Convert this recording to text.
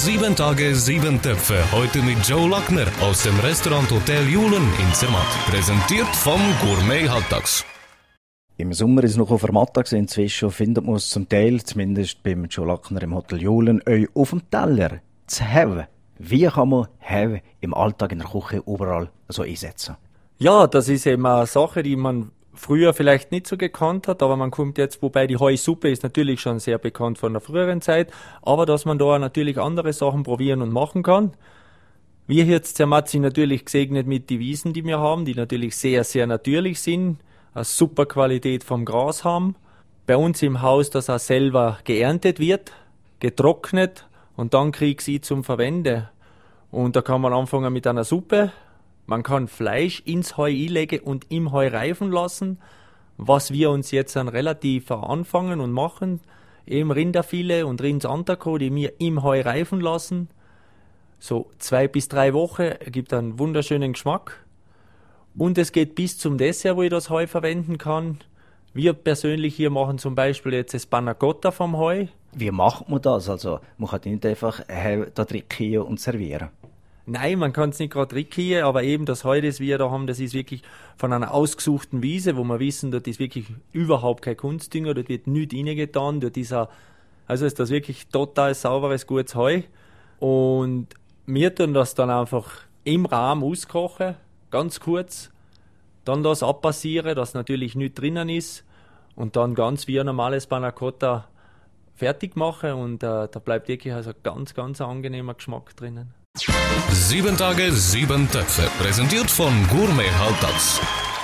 7 Tage, 7 Töpfe. Heute mit Joe Lackner aus dem Restaurant Hotel Julen in Zermatt. Präsentiert vom Gourmet Halbtags. Im Sommer ist es noch auf der Matta. Inzwischen findet man es zum Teil, zumindest beim Joe Lackner im Hotel Julen, euch auf dem Teller zu haben. Wie kann man haben im Alltag in der Küche überall so einsetzen? Ja, das ist eben eine Sache, die man früher vielleicht nicht so gekannt hat, aber man kommt jetzt, wobei die Heusuppe ist natürlich schon sehr bekannt von der früheren Zeit, aber dass man da natürlich andere Sachen probieren und machen kann. Wir hier jetzt Zermatt sind natürlich gesegnet mit den Wiesen, die wir haben, die natürlich sehr, sehr natürlich sind, eine super Qualität vom Gras haben. Bei uns im Haus, das auch selber geerntet wird, getrocknet und dann krieg ich sie zum Verwenden. Und da kann man anfangen mit einer Suppe. Man kann Fleisch ins Heu einlegen und im Heu reifen lassen, was wir uns jetzt dann relativ anfangen und machen. Eben Rinderfilet und Rindsentrecot, die wir im Heu reifen lassen. So 2 bis 3 Wochen, gibt einen wunderschönen Geschmack. Und es geht bis zum Dessert, wo ich das Heu verwenden kann. Wir persönlich hier machen zum Beispiel jetzt das Panna Cotta vom Heu. Wie macht man das? Also, man kann nicht einfach da drin und servieren. Nein, man kann es nicht gerade rückgehen, aber eben das Heu, das wir da haben, das ist wirklich von einer ausgesuchten Wiese, wo wir wissen, dort ist wirklich überhaupt kein Kunstdünger, dort wird nichts reingetan, also ist das wirklich total sauberes, gutes Heu. Und wir tun das dann einfach im Rahmen auskochen, ganz kurz, dann das abpassieren, dass natürlich nichts drinnen ist und dann ganz wie ein normales Panna Cotta fertig machen und da bleibt wirklich also ganz, ganz angenehmer Geschmack drinnen. 7 Tage, 7 Töpfe. Präsentiert von Gourmet Halbtags.